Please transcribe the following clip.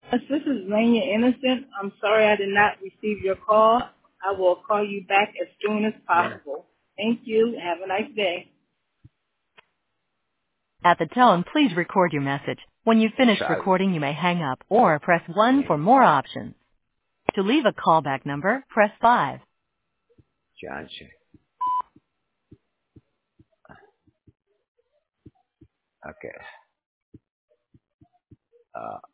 Yes, this is Lania Innocent. I'm sorry I did not receive your call. I will call you back as soon as Yeah. possible. Thank you. Have a nice day. At the tone, please record your message. When you've finished Sorry. recording, you may hang up or press 1 for more options. To leave a callback number, press 5. Johnson. Okay.